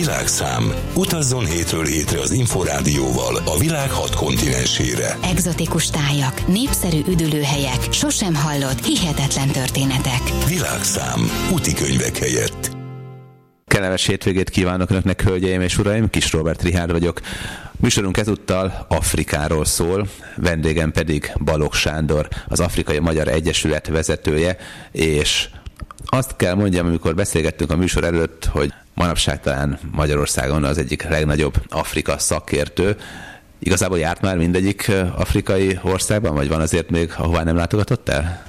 Világszám. Utazzon hétről hétre az Inforádióval a világ 6 kontinensére. Egzotikus tájak, népszerű üdülőhelyek, sosem hallott, hihetetlen történetek. Világszám. Útikönyvek helyett. Kellemes hétvégét kívánok önöknek, hölgyeim és uraim, Kis Róbert Richárd vagyok. Műsorunk ezúttal Afrikáról szól, vendégem pedig Balogh Sándor, az Afrikai Magyar Egyesület vezetője, és azt kell mondjam, amikor beszélgettünk a műsor előtt, hogy manapság talán Magyarországon az egyik legnagyobb Afrika szakértő. Igazából járt már mindegyik afrikai országban, vagy van azért még, ahová nem látogatott el?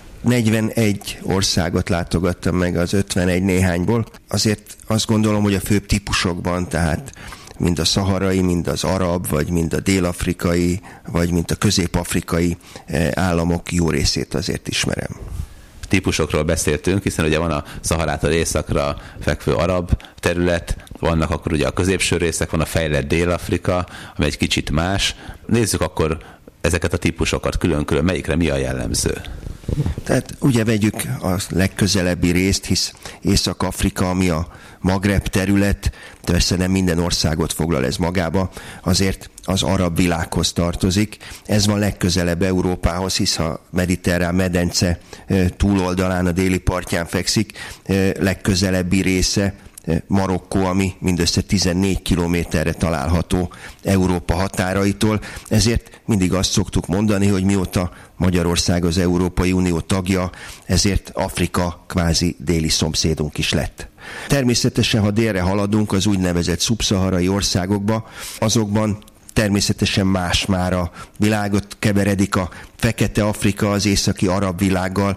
41 országot látogattam meg az 51 néhányból. Azért azt gondolom, hogy a főbb típusokban, tehát mind a szaharai, mind az arab, vagy mind a dél-afrikai, vagy mind a közép-afrikai államok jó részét azért ismerem. Típusokról beszéltünk, hiszen ugye van a Szaharától északra fekvő arab terület, vannak akkor ugye a középső részek, van a fejlett Dél-Afrika, ami egy kicsit más. Nézzük akkor ezeket a típusokat külön-külön, melyikre mi a jellemző? Tehát ugye vegyük a legközelebbi részt, hisz Észak-Afrika, ami a Magreb terület, persze nem minden országot foglal ez magába, azért az arab világhoz tartozik. Ez van legközelebb Európához, hisz a mediterrán medence túloldalán, a déli partján fekszik, legközelebbi része Marokkó, ami mindössze 14 kilométerre található Európa határaitól. Ezért mindig azt szoktuk mondani, hogy mióta Magyarország az Európai Unió tagja, ezért Afrika kvázi déli szomszédunk is lett. Természetesen, ha délre haladunk az úgynevezett szubszaharai országokba, azokban természetesen más már a világot keveredik a fekete Afrika az északi arab világgal,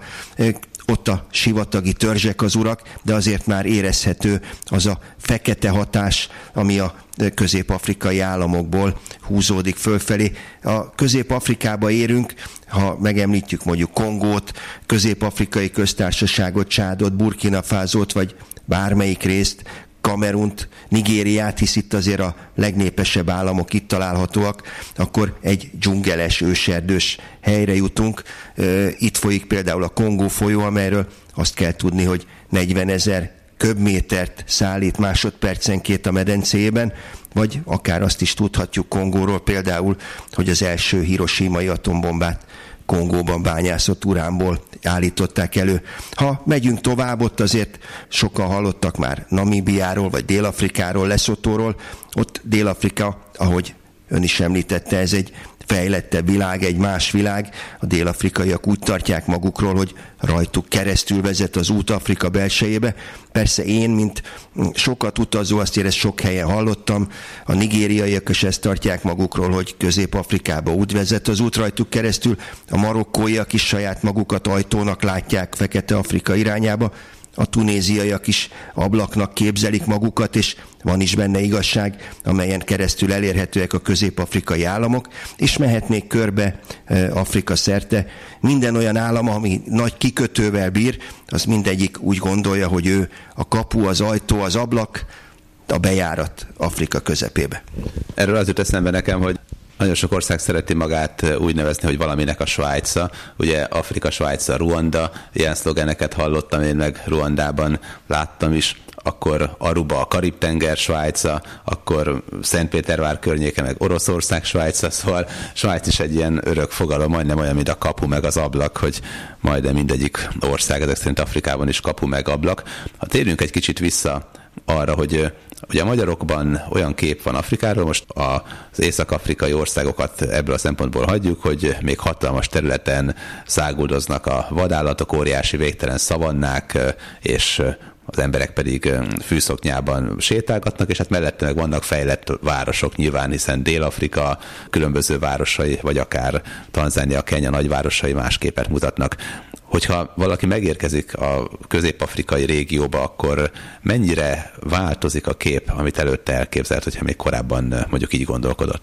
ott a sivatagi törzsek az urak, de azért már érezhető az a fekete hatás, ami a közép-afrikai államokból húzódik fölfelé. A Közép-Afrikába érünk, ha megemlítjük mondjuk Kongót, Közép-Afrikai Köztársaságot, Csádot, Burkina Fasót, vagy bármelyik részt, Kamerunt, Nigériát, hisz itt azért a legnépesebb államok itt találhatóak, akkor egy dzsungeles, őserdős helyre jutunk. Itt folyik például a Kongó folyó, amelyről azt kell tudni, hogy 40 000 köbmétert szállít másodpercenként a medencéjében, vagy akár azt is tudhatjuk Kongóról például, hogy az első hiroshimai atombombát Kongóban bányászott uránból állították elő. Ha megyünk tovább, ott azért sokan hallottak már Namíbiáról, vagy Dél-Afrikáról, Lesotóról. Ott Dél-Afrika, ahogy ön is említette, ez egy fejlettebb világ, egy más világ. A dél-afrikaiak úgy tartják magukról, hogy rajtuk keresztül vezet az út Afrika belsejébe. Persze én, mint sokat utazó, azt ezt sok helyen hallottam, a nigériaiak is ezt tartják magukról, hogy Közép-Afrikába úgy vezet az út rajtuk keresztül, a marokkóiak is saját magukat ajtónak látják Fekete-Afrika irányába, a tunéziaiak is ablaknak képzelik magukat, és van is benne igazság, amelyen keresztül elérhetőek a közép-afrikai államok, és mehetnék körbe Afrika szerte. Minden olyan állam, ami nagy kikötővel bír, az mindegyik úgy gondolja, hogy ő a kapu, az ajtó, az ablak, a bejárat Afrika közepébe. Erről az jut eszembe nekem, hogy nagyon sok ország szereti magát úgy nevezni, hogy valaminek a Svájca. Ugye Afrika Svájca, Ruanda, ilyen szlogeneket hallottam, én meg Ruandában láttam is. Akkor Aruba, a Karib-tenger Svájca, akkor Szentpétervár környéke, meg Oroszország Svájca, szóval Svájc is egy ilyen örök fogalom, majdnem olyan, mint a kapu meg az ablak, hogy majdnem mindegyik ország, ezek szerint Afrikában is kapu meg ablak. Ha térjünk egy kicsit vissza arra, hogy ugye a magyarokban olyan kép van Afrikáról, most az észak-afrikai országokat ebből a szempontból hagyjuk, hogy még hatalmas területen száguldoznak a vadállatok, óriási végtelen szavannák, és az emberek pedig fűszoknyában sétálgatnak, és hát mellette meg vannak fejlett városok nyilván, hiszen Dél-Afrika különböző városai, vagy akár Tanzánia, Kenya nagyvárosai más képet mutatnak. Hogyha valaki megérkezik a közép-afrikai régióba, akkor mennyire változik a kép, amit előtte elképzelt, hogyha még korábban mondjuk így gondolkodott?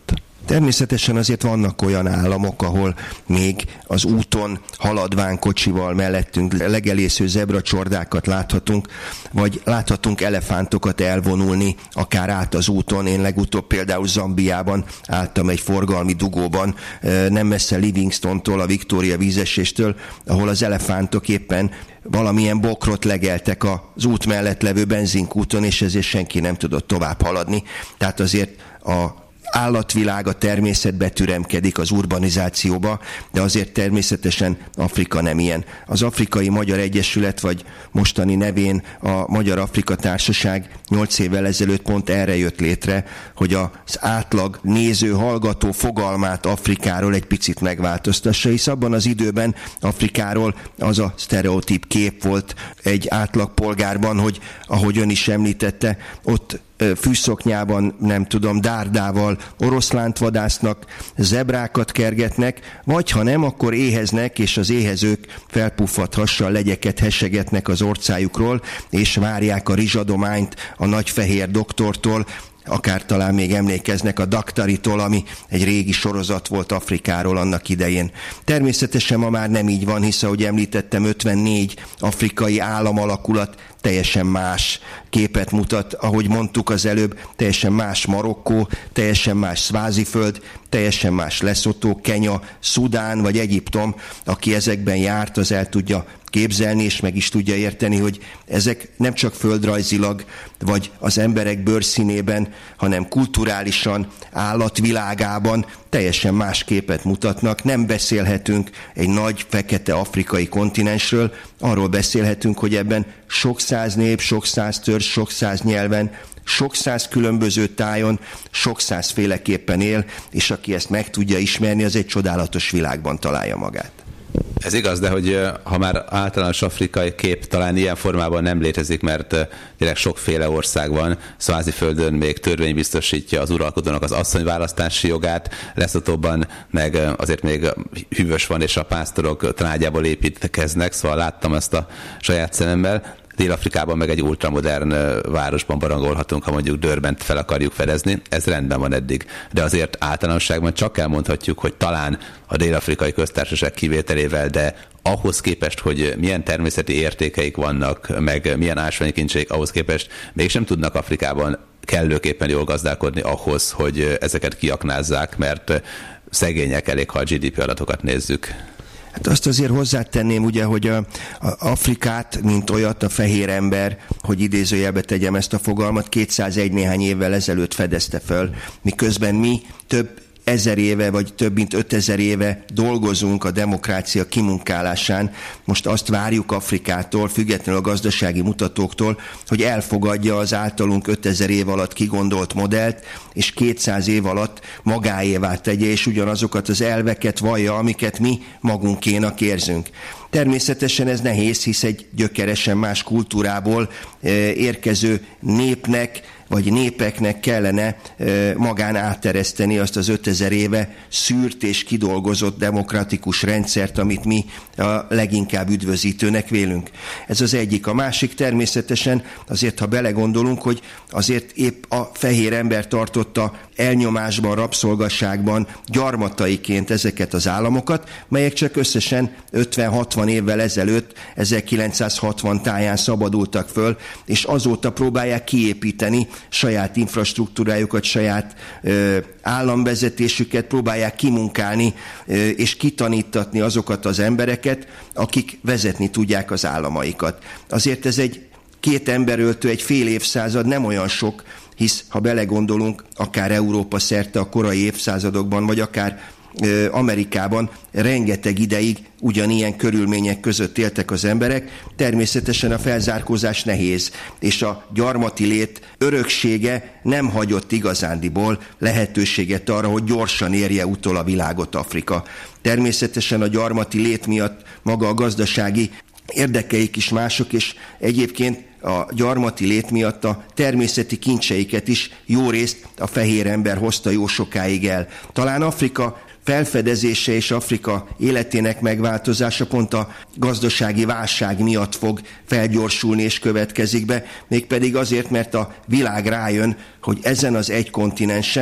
Természetesen azért vannak olyan államok, ahol még az úton haladván kocsival mellettünk legelésző zebracsordákat láthatunk, vagy láthatunk elefántokat elvonulni, akár át az úton. Én legutóbb például Zambiában álltam egy forgalmi dugóban, nem messze Livingstontól, a Victoria vízeséstől, ahol az elefántok éppen valamilyen bokrot legeltek az út mellett levő benzinkúton, és ezért senki nem tudott tovább haladni. Tehát azért a állatvilág, a természet betüremkedik az urbanizációba, de azért természetesen Afrika nem ilyen. Az Afrikai Magyar Egyesület, vagy mostani nevén a Magyar Afrika Társaság 8 évvel ezelőtt pont erre jött létre, hogy az átlag néző, hallgató fogalmát Afrikáról egy picit megváltoztassa, hisz abban az időben Afrikáról az a sztereotíp kép volt egy átlag polgárban, hogy ahogy ön is említette, ott fűszoknyában, nem tudom, dárdával oroszlánt vadásznak, zebrákat kergetnek, vagy ha nem, akkor éheznek, és az éhezők felpuffadt hassal legyeket hessegetnek az orcájukról, és várják a rizsadományt a nagy fehér doktortól, akár talán még emlékeznek a Daktaritól, ami egy régi sorozat volt Afrikáról annak idején. Természetesen ma már nem így van, hisz ahogy említettem, 54 afrikai államalakulat teljesen más képet mutat, ahogy mondtuk az előbb, teljesen más Marokkó, teljesen más Sváziföld, teljesen más Lesotho, Kenya, Szudán vagy Egyiptom. Aki ezekben járt, az el tudja képzelni, és meg is tudja érteni, hogy ezek nem csak földrajzilag, vagy az emberek bőrszínében, hanem kulturálisan, állatvilágában teljesen más képet mutatnak. Nem beszélhetünk egy nagy, fekete afrikai kontinensről, arról beszélhetünk, hogy ebben sok száz nép, sok száz törzs, sok száz nyelven, sok száz különböző tájon, sok százféleképpen él, és aki ezt meg tudja ismerni, az egy csodálatos világban találja magát. Ez igaz, de hogy ha már általános afrikai kép talán ilyen formában nem létezik, mert tényleg sokféle ország van. Sváziföldön még törvény biztosítja az uralkodónak az asszonyválasztási jogát, Lesothoban meg azért még hűvös van, és a pásztorok trágyából építkeznek, szóval láttam ezt a saját szememmel. Dél-Afrikában meg egy ultramodern városban barangolhatunk, ha mondjuk Durbant fel akarjuk fedezni. Ez rendben van eddig. De azért általánosságban csak elmondhatjuk, hogy talán a Dél-Afrikai Köztársaság kivételével, de ahhoz képest, hogy milyen természeti értékeik vannak, meg milyen ásványi kincseik, ahhoz képest mégsem tudnak Afrikában kellőképpen jól gazdálkodni ahhoz, hogy ezeket kiaknázzák, mert szegények elég, ha a GDP adatokat nézzük. Hát azt azért hozzátenném, ugye, hogy a Afrikát, mint olyat, a fehér ember, hogy idézőjelbe tegyem ezt a fogalmat, 201 néhány évvel ezelőtt fedezte föl, miközben mi több ezer éve, vagy több mint 5000 éve dolgozunk a demokrácia kimunkálásán. Most azt várjuk Afrikától, függetlenül a gazdasági mutatóktól, hogy elfogadja az általunk 5000 év alatt kigondolt modellt, és 200 év alatt magáévá tegye, és ugyanazokat az elveket vallja, amiket mi magunkénak érzünk. Természetesen ez nehéz, hisz egy gyökeresen más kultúrából érkező népnek, vagy népeknek kellene magán áttereszteni azt az 5000 éve szűrt és kidolgozott demokratikus rendszert, amit mi a leginkább üdvözítőnek vélünk. Ez az egyik. A másik természetesen azért, ha belegondolunk, hogy azért épp a fehér ember tartotta elnyomásban, rabszolgasságban, gyarmataiként ezeket az államokat, melyek csak összesen 50-60 évvel ezelőtt, 1960 táján szabadultak föl, és azóta próbálják kiépíteni saját infrastruktúrájukat, saját államvezetésüket, próbálják kimunkálni és kitanítatni azokat az embereket, akik vezetni tudják az államaikat. Azért ez egy két emberöltő, egy fél évszázad nem olyan sok, hisz ha belegondolunk, akár Európa szerte a korai évszázadokban, vagy akár Amerikában rengeteg ideig ugyanilyen körülmények között éltek az emberek. Természetesen a felzárkózás nehéz, és a gyarmati lét öröksége nem hagyott igazándiból lehetőséget arra, hogy gyorsan érje utol a világot Afrika. Természetesen a gyarmati lét miatt maga a gazdasági érdekeik is mások, és egyébként a gyarmati lét miatt a természeti kincseiket is jó részt a fehér ember hozta jó sokáig el. Talán Afrika felfedezése és Afrika életének megváltozása pont a gazdasági válság miatt fog felgyorsulni és következik be, mégpedig azért, mert a világ rájön, hogy ezen az egy kontinensen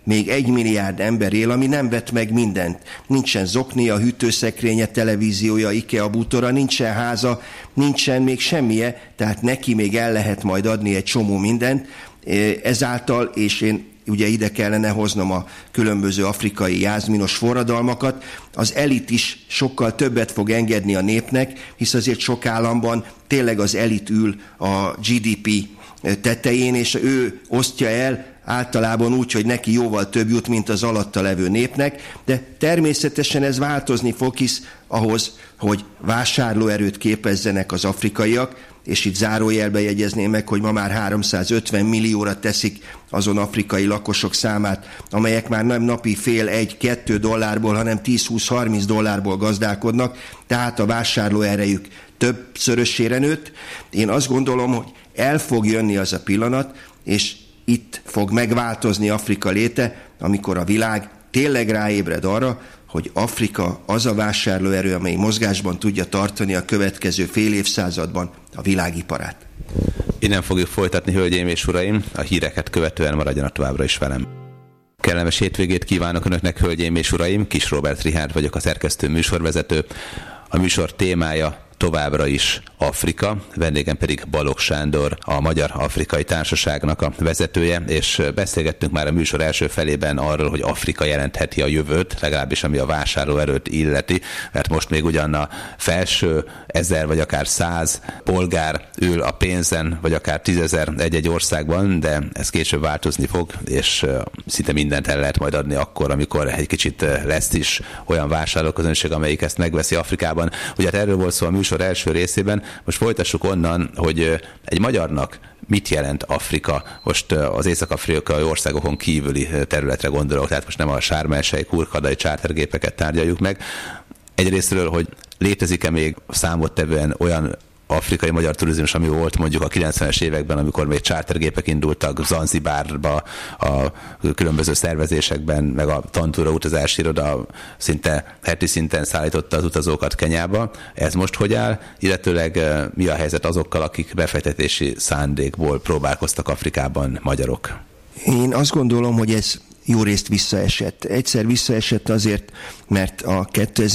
még 1 milliárd ember él, ami nem vett meg mindent. Nincsen zoknia, hűtőszekrénye, televíziója, IKEA bútora, nincsen háza, nincsen még semmije, tehát neki még el lehet majd adni egy csomó mindent. Ezáltal, és én ugye ide kellene hoznom a különböző afrikai jázminos forradalmakat, az elit is sokkal többet fog engedni a népnek, hisz azért sok államban tényleg az elit ül a GDP tetején, és ő osztja el általában úgy, hogy neki jóval több jut, mint az alatta levő népnek, de természetesen ez változni fog, hisz ahhoz, hogy vásárlóerőt képezzenek az afrikaiak, és itt zárójelbe jegyezném meg, hogy ma már 350 millióra teszik azon afrikai lakosok számát, amelyek már nem napi fél, 1-2 dollárból, hanem 10-20-30 dollárból gazdálkodnak, tehát a vásárlóerejük többszörösére nőtt. Én azt gondolom, hogy el fog jönni az a pillanat, és itt fog megváltozni Afrika léte, amikor a világ tényleg ráébred arra, hogy Afrika az a vásárlóerő, amely mozgásban tudja tartani a következő fél évszázadban a világiparát. Innen fogjuk folytatni, hölgyeim és uraim, a híreket követően maradjanak továbbra is velem. Kellemes hétvégét kívánok Önöknek, hölgyeim és uraim, Kis Róbert Richárd vagyok, a szerkesztő műsorvezető. A műsor témája továbbra is Afrika, vendégem pedig Balogh Sándor, a Magyar Afrikai Társaságnak a vezetője, és beszélgettünk már a műsor első felében arról, hogy Afrika jelentheti a jövőt, legalábbis ami a vásárlóerőt illeti, mert most még ugyan a felső 1000 vagy akár 100 polgár ül a pénzen, vagy akár 10 000 egy-egy országban, de ez később változni fog, és szinte mindent el lehet majd adni akkor, amikor egy kicsit lesz is olyan vásárlóközönség, amelyik ezt megveszi Afrikában. Ugye hát erről volt szó a műsor első részében, most folytassuk onnan, hogy egy magyarnak mit jelent Afrika, most az észak-afrikai országokon kívüli területre gondolok, tehát most nem a Sharm el-Sheikh hurghadai chartergépeket tárgyaljuk meg. Egyrésztről, hogy létezik-e még számottevően olyan afrikai magyar turizmus, ami volt mondjuk a 90-es években, amikor még chartergépek indultak Zanzibárba, a különböző szervezésekben, meg a Tantúra utazási iroda szinte heti szinten szállította az utazókat Kenyába. Ez most hogy áll? Illetőleg mi a helyzet azokkal, akik befektetési szándékból próbálkoztak Afrikában, magyarok? Én azt gondolom, hogy ez jó részt visszaesett. Egyszer visszaesett azért, mert a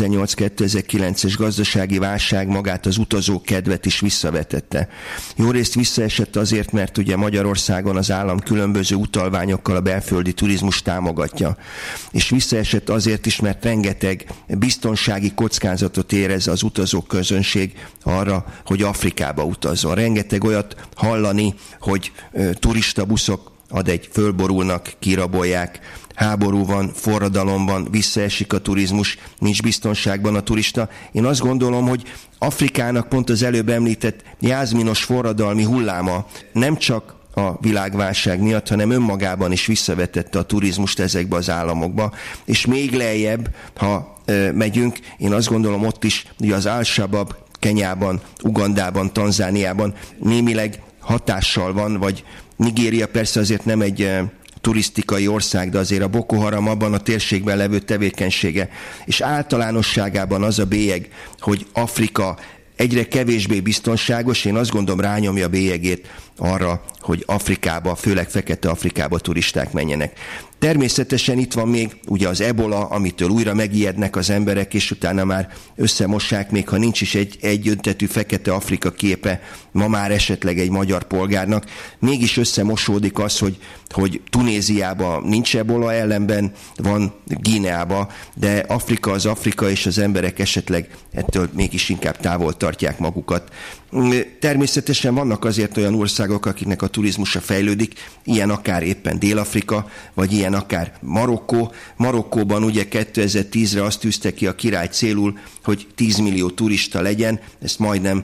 2008-2009-es gazdasági válság magát az utazók kedvet is visszavetette. Jó részt visszaesett azért, mert ugye Magyarországon az állam különböző utalványokkal a belföldi turizmus támogatja. És visszaesett azért is, mert rengeteg biztonsági kockázatot érez az utazók közönség arra, hogy Afrikába utazzon. Rengeteg olyat hallani, hogy turistabuszok fölborulnak, kirabolják, háború van, forradalom van, visszaesik a turizmus, nincs biztonságban a turista. Én azt gondolom, hogy Afrikának pont az előbb említett jázminos forradalmi hulláma nem csak a világválság miatt, hanem önmagában is visszavetette a turizmust ezekbe az államokba, és még lejjebb, ha megyünk, én azt gondolom ott is, hogy az Al-Shabaab Kenyában, Ugandában, Tanzániában némileg hatással van, vagy Nigéria persze azért nem egy turisztikai ország, de azért a Boko Haram abban a térségben levő tevékenysége, és általánosságában az a bélyeg, hogy Afrika egyre kevésbé biztonságos, én azt gondolom rányomja a bélyegét arra, hogy Afrikába, főleg Fekete-Afrikába turisták menjenek. Természetesen itt van még ugye az ebola, amitől újra megijednek az emberek, és utána már összemossák, még ha nincs is egy egyöntetű Fekete-Afrika képe ma már esetleg egy magyar polgárnak. Mégis összemosódik az, hogy Tunéziában nincs ebola, ellenben van Guineában, de Afrika az Afrika, és az emberek esetleg ettől mégis inkább távol tartják magukat. Természetesen vannak azért olyan országok, akiknek a turizmusa fejlődik, ilyen akár éppen Dél-Afrika, vagy ilyen akár Marokkó. Marokkóban ugye 2010-re azt tűzte ki a király célul, hogy 10 millió turista legyen, ezt majdnem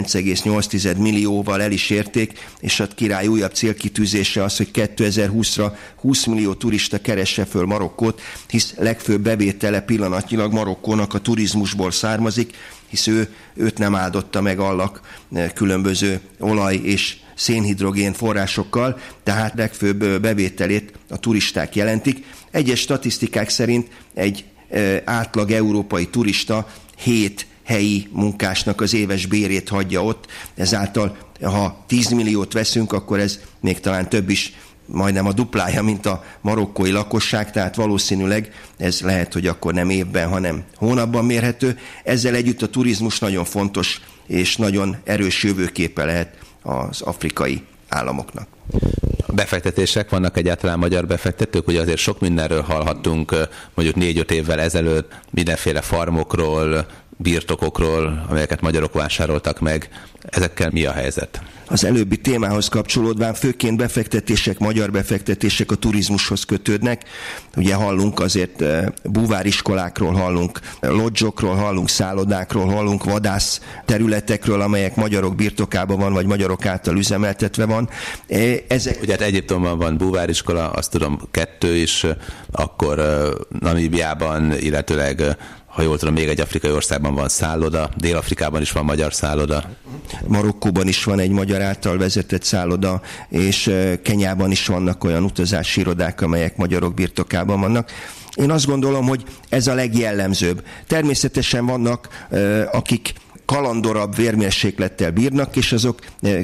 9,8 millióval el is érték, és a király újabb célkitűzése az, hogy 2020-ra 20 millió turista keresse föl Marokkót, hisz legfőbb bevétele pillanatnyilag Marokkónak a turizmusból származik, hisz őt nem áldotta meg allak különböző olaj és szénhidrogén forrásokkal, tehát legfőbb bevételét a turisták jelentik. Egyes statisztikák szerint egy átlag európai turista 7 helyi munkásnak az éves bérét hagyja ott, ezáltal ha 10 milliót veszünk, akkor ez még talán több is, majdnem a duplája, mint a marokkói lakosság, tehát valószínűleg ez lehet, hogy akkor nem évben, hanem hónapban mérhető. Ezzel együtt a turizmus nagyon fontos és nagyon erős jövőképe lehet az afrikai államoknak. Befektetések vannak egyáltalán magyar befektetők? Ugye azért sok mindenről hallhattunk mondjuk 4-5 évvel ezelőtt, mindenféle farmokról, birtokokról, amelyeket magyarok vásároltak meg. Ezekkel mi a helyzet? Az előbbi témához kapcsolódván főként befektetések, magyar befektetések a turizmushoz kötődnek. Ugye hallunk azért búváriskolákról, hallunk lodzsokról, hallunk szállodákról, hallunk vadász területekről, amelyek magyarok birtokában van, vagy magyarok által üzemeltetve van. Ugye hát Egyiptomban van búváriskola, azt tudom 2 is, akkor Namíbiában, illetőleg ha jól tudom, még egy afrikai országban van szálloda, Dél-Afrikában is van magyar szálloda. Marokkóban is van egy magyar által vezetett szálloda, és Kenyában is vannak olyan utazási irodák, amelyek magyarok birtokában vannak. Én azt gondolom, hogy ez a legjellemzőbb. Természetesen vannak, akik kalandorabb vérmérséklettel bírnak, és azok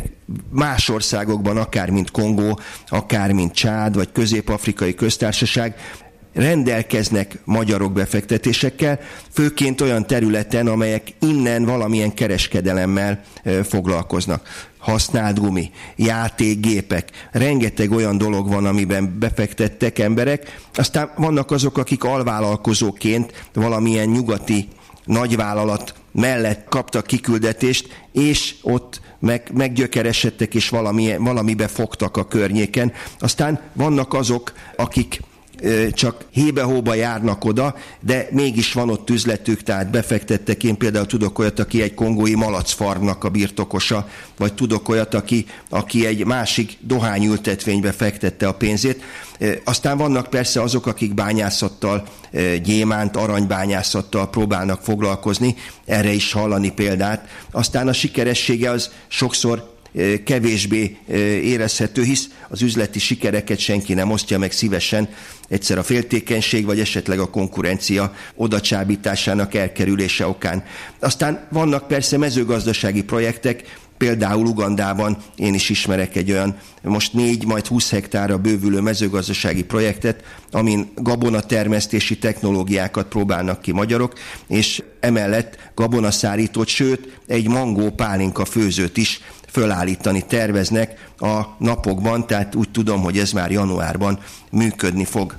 más országokban, akár mint Kongó, akár mint Csád, vagy Közép-Afrikai Köztársaság, rendelkeznek magyarok befektetésekkel, főként olyan területen, amelyek innen valamilyen kereskedelemmel foglalkoznak. Használt gumi, játékgépek, rengeteg olyan dolog van, amiben befektettek emberek. Aztán vannak azok, akik alvállalkozóként valamilyen nyugati nagyvállalat mellett kaptak kiküldetést, és ott meggyökeresedtek, és valamibe fogtak a környéken. Aztán vannak azok, akik csak hébe-hóba járnak oda, de mégis van ott üzletük, tehát befektettek. Én például tudok olyat, aki egy kongói malacfarmnak a birtokosa, vagy tudok olyat, aki egy másik dohányültetvénybe fektette a pénzét. Aztán vannak persze azok, akik bányászattal, gyémánt, aranybányászattal próbálnak foglalkozni, erre is hallani példát. Aztán a sikeressége az sokszor kevésbé érezhető, hisz az üzleti sikereket senki nem osztja meg szívesen, egyszer a féltékenység, vagy esetleg a konkurencia odacsábításának elkerülése okán. Aztán vannak persze mezőgazdasági projektek, például Ugandában én is ismerek egy olyan most 4, majd 20 hektárra bővülő mezőgazdasági projektet, amin gabonatermesztési technológiákat próbálnak ki magyarok, és emellett gabonaszárítót, sőt egy mangó pálinka főzőt is fölállítani terveznek a napokban, tehát úgy tudom, hogy ez már januárban működni fog.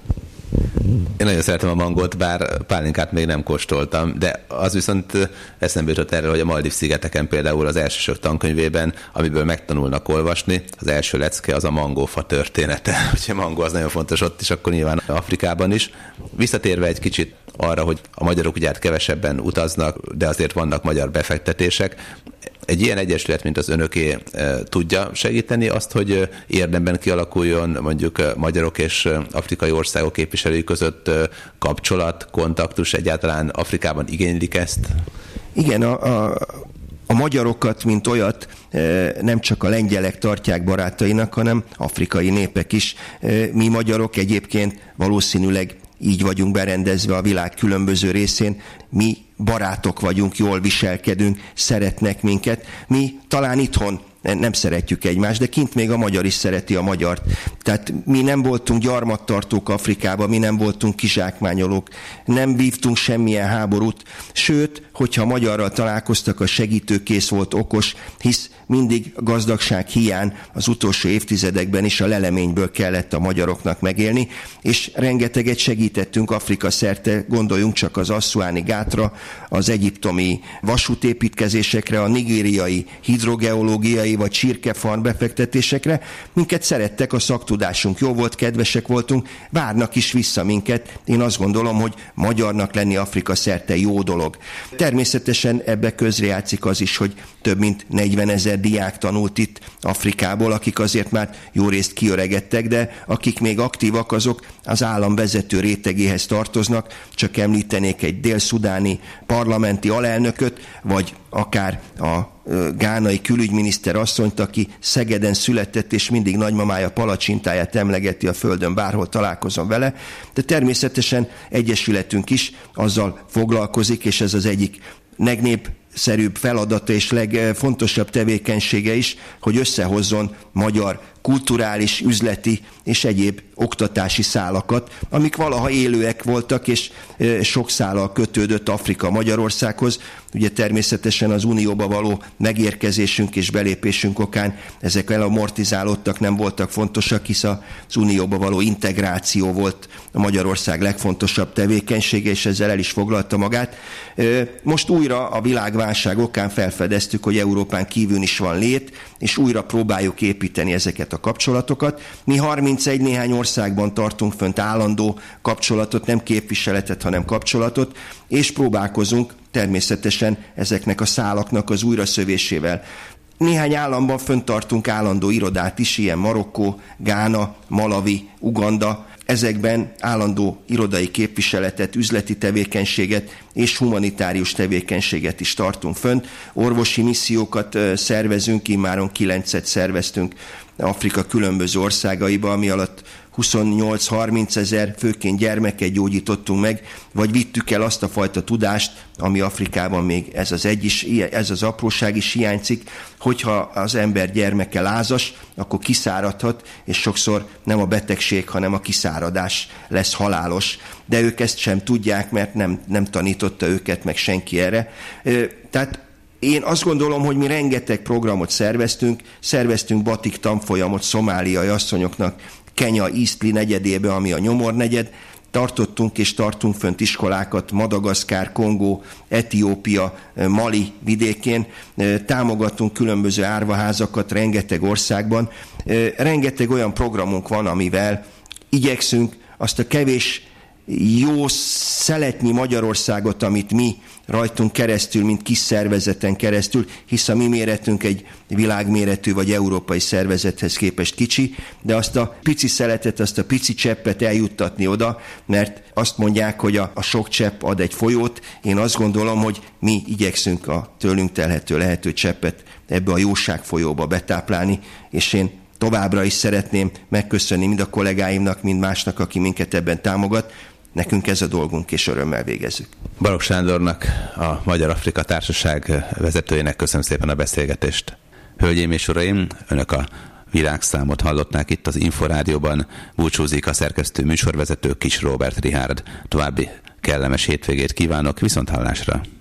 Én nagyon szeretem a mangót, bár pálinkát még nem kóstoltam, de az viszont eszembe jutott erről, hogy a Maldív-szigeteken például az elsősök tankönyvében, amiből megtanulnak olvasni, az első lecke az a mangófa története. Úgyhogy a mangó az nagyon fontos ott is, akkor nyilván Afrikában is. Visszatérve egy kicsit arra, hogy a magyarok ugye kevesebben utaznak, de azért vannak magyar befektetések. Egy ilyen egyesület, mint az önöké, tudja segíteni azt, hogy érdemben kialakuljon mondjuk magyarok és afrikai országok képviselői között kapcsolat, kontaktus, egyáltalán Afrikában igénylik ezt? Igen, a magyarokat, mint olyat nem csak a lengyelek tartják barátainak, hanem afrikai népek is. Mi magyarok egyébként valószínűleg így vagyunk berendezve a világ különböző részén, mi barátok vagyunk, jól viselkedünk, szeretnek minket. Mi talán itthon nem szeretjük egymást, de kint még a magyar is szereti a magyart. Tehát mi nem voltunk gyarmattartók Afrikában, mi nem voltunk kizsákmányolók, nem vívtunk semmilyen háborút, sőt, hogyha magyarral találkoztak, a segítőkész volt, okos, hisz mindig gazdagság hiány az utolsó évtizedekben is a leleményből kellett a magyaroknak megélni, és rengeteget segítettünk Afrika szerte, gondoljunk csak az Assuáni gátra, az egyiptomi vasútépítkezésekre, a nigériai hidrogeológiai vagy csirkefarm befektetésekre. Minket szerettek, a szaktudásunk jó volt, kedvesek voltunk, várnak is vissza minket. Én azt gondolom, hogy magyarnak lenni Afrika szerte jó dolog. Természetesen ebbe közrejátszik az is, hogy több mint 40 000 diák tanult itt Afrikából, akik azért már jó részt kiöregedtek, de akik még aktívak, azok az állam vezető rétegéhez tartoznak. Csak említenék egy dél-szudáni parlamenti alelnököt, vagy akár a gánai külügyminiszter asszonyt, aki Szegeden született, és mindig nagymamája palacsintáját emlegeti a földön, bárhol találkozom vele. De természetesen egyesületünk is azzal foglalkozik, és ez az egyik legnépszerűbb feladata és legfontosabb tevékenysége is, hogy összehozzon magyar kulturális, üzleti és egyéb oktatási szálakat, amik valaha élőek voltak, és sok szállal kötődött Afrika Magyarországhoz. Ugye természetesen az Unióba való megérkezésünk és belépésünk okán ezek elamortizálódtak, nem voltak fontosak, hisz az Unióba való integráció volt a Magyarország legfontosabb tevékenysége, és ezzel el is foglalta magát. Most újra a világválság okán felfedeztük, hogy Európán kívül is van lét, és újra próbáljuk építeni ezeket a kapcsolatokat. Mi 31 néhány országban tartunk fönt állandó kapcsolatot, nem képviseletet, hanem kapcsolatot, és próbálkozunk természetesen ezeknek a szálaknak az újraszövésével. Néhány államban fönntartunk állandó irodát is, ilyen Marokkó, Gána, Malawi, Uganda. Ezekben állandó irodai képviseletet, üzleti tevékenységet és humanitárius tevékenységet is tartunk fönt. Orvosi missziókat szervezünk, immáron 9-et szerveztünk Afrika különböző országaiba, ami alatt 28-30 ezer, főként gyermeket gyógyítottunk meg, vagy vittük el azt a fajta tudást, ami Afrikában még ez az apróság is hiányzik, hogyha az ember gyermeke lázas, akkor kiszáradhat, és sokszor nem a betegség, hanem a kiszáradás lesz halálos. De ők ezt sem tudják, mert nem tanította őket meg senki erre. Tehát én azt gondolom, hogy mi rengeteg programot szerveztünk batik tanfolyamot szomáliai asszonyoknak, Kenya Eastleigh negyedébe, ami a Nyomor negyed, tartottunk és tartunk fönt iskolákat Madagaszkár, Kongó, Etiópia, Mali vidékén, támogatunk különböző árvaházakat rengeteg országban. Rengeteg olyan programunk van, amivel igyekszünk azt a kevés jó szeletnyi Magyarországot, amit mi rajtunk keresztül, mint kis szervezeten keresztül, hisz a mi méretünk egy világméretű vagy európai szervezethez képest kicsi, de azt a pici szeletet, azt a pici cseppet eljuttatni oda, mert azt mondják, hogy a sok csepp ad egy folyót. Én azt gondolom, hogy mi igyekszünk a tőlünk telhető lehető cseppet ebbe a jóság folyóba betáplálni, és én továbbra is szeretném megköszönni mind a kollégáimnak, mind másnak, aki minket ebben támogat. Nekünk ez a dolgunk, és örömmel végezzük. Balogh Sándornak, a Magyar-Afrika Társaság vezetőjének köszönöm szépen a beszélgetést. Hölgyeim és uraim, önök a világszámot hallották itt az Inforádióban. Búcsúzik a szerkesztő műsorvezető Kis Róbert Richárd. További kellemes hétvégét kívánok, viszonthallásra!